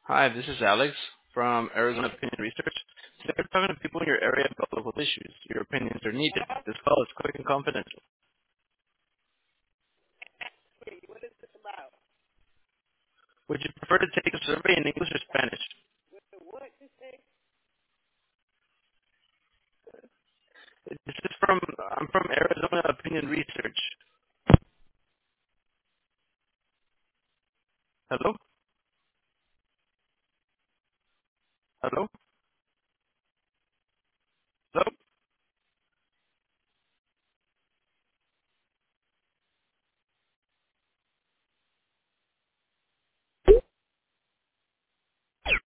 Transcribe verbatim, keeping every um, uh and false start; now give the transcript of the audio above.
Hi, this is Alex from Arizona Opinion Research. Today we're talking to people in your area about local issues. Your opinions are needed. This call is quick and confidential. Would you prefer to take a survey in English or Spanish? This is from, I'm from Arizona Opinion Research.